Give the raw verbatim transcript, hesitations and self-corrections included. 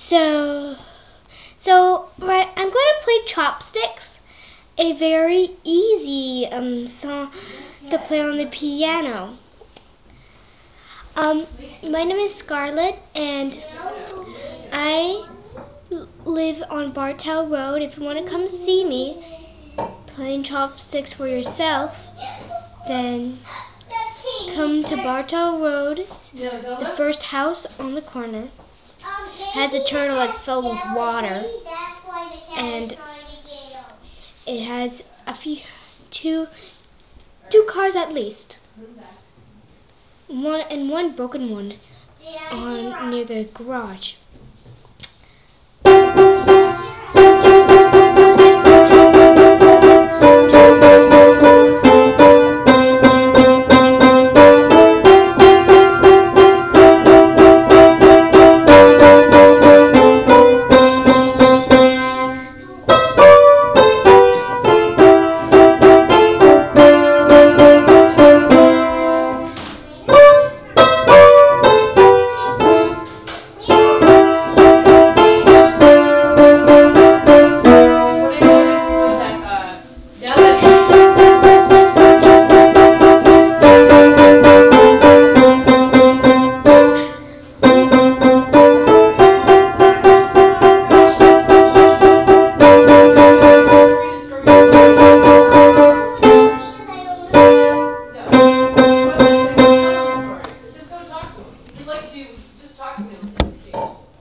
So, so right, I'm going to play Chopsticks, a very easy um, song to play on the piano. Um, my name is Scarlett, and I live on Bartow Road. If you want to come see me playing Chopsticks for yourself, then come to Bartow Road, the first house on the corner. It has a turtle that's filled with water, and it has a few, two, two cars at least, one and one broken one on near the garage.